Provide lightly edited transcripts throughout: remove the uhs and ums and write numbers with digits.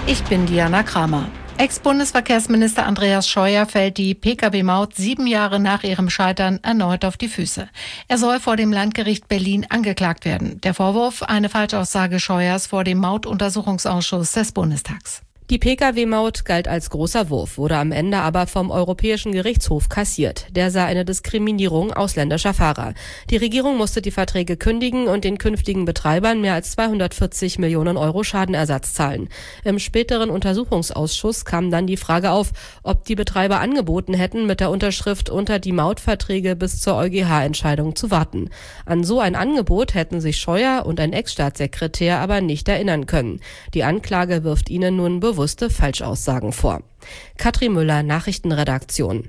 Ich bin Diana Kramer. Ex-Bundesverkehrsminister Andreas Scheuer fällt die Pkw-Maut 7 Jahre nach ihrem Scheitern erneut auf die Füße. Er soll vor dem Landgericht Berlin angeklagt werden. Der Vorwurf: eine Falschaussage Scheuers vor dem Mautuntersuchungsausschuss des Bundestags. Die Pkw-Maut galt als großer Wurf, wurde am Ende aber vom Europäischen Gerichtshof kassiert. Der sah eine Diskriminierung ausländischer Fahrer. Die Regierung musste die Verträge kündigen und den künftigen Betreibern mehr als 240 Millionen Euro Schadenersatz zahlen. Im späteren Untersuchungsausschuss kam dann die Frage auf, ob die Betreiber angeboten hätten, mit der Unterschrift unter die Mautverträge bis zur EuGH-Entscheidung zu warten. An so ein Angebot hätten sich Scheuer und ein Ex-Staatssekretär aber nicht erinnern können. Die Anklage wirft ihnen nun bewusste Falschaussagen vor. Katrin Müller, Nachrichtenredaktion.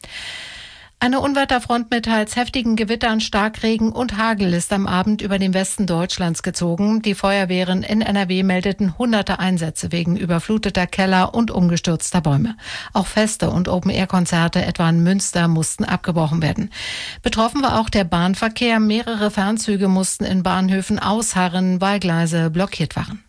Eine Unwetterfront mit teils heftigen Gewittern, Starkregen und Hagel ist am Abend über den Westen Deutschlands gezogen. Die Feuerwehren in NRW meldeten hunderte Einsätze wegen überfluteter Keller und umgestürzter Bäume. Auch Feste und Open-Air-Konzerte etwa in Münster mussten abgebrochen werden. Betroffen war auch der Bahnverkehr. Mehrere Fernzüge mussten in Bahnhöfen ausharren, weil Gleise blockiert waren.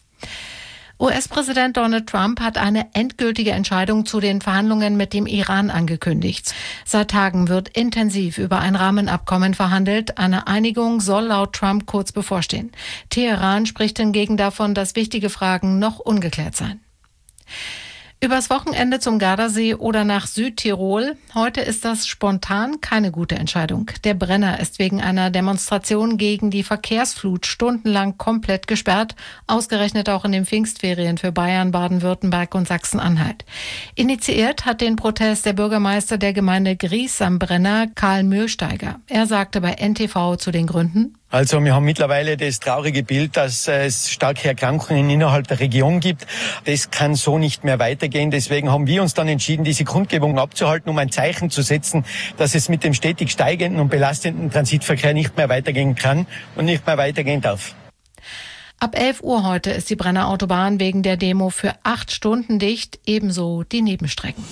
US-Präsident Donald Trump hat eine endgültige Entscheidung zu den Verhandlungen mit dem Iran angekündigt. Seit Tagen wird intensiv über ein Rahmenabkommen verhandelt. Eine Einigung soll laut Trump kurz bevorstehen. Teheran spricht hingegen davon, dass wichtige Fragen noch ungeklärt seien. Übers Wochenende zum Gardasee oder nach Südtirol. Heute ist das spontan keine gute Entscheidung. Der Brenner ist wegen einer Demonstration gegen die Verkehrsflut stundenlang komplett gesperrt. Ausgerechnet auch in den Pfingstferien für Bayern, Baden-Württemberg und Sachsen-Anhalt. Initiiert hat den Protest der Bürgermeister der Gemeinde Gries am Brenner, Karl Mühlsteiger. Er sagte bei NTV zu den Gründen: Also wir haben mittlerweile das traurige Bild, dass es starke Erkrankungen innerhalb der Region gibt. Das kann so nicht mehr weitergehen. Deswegen haben wir uns dann entschieden, diese Kundgebung abzuhalten, um ein Zeichen zu setzen, dass es mit dem stetig steigenden und belastenden Transitverkehr nicht mehr weitergehen kann und nicht mehr weitergehen darf. Ab 11 Uhr heute ist die Brenner Autobahn wegen der Demo für 8 Stunden dicht, ebenso die Nebenstrecken.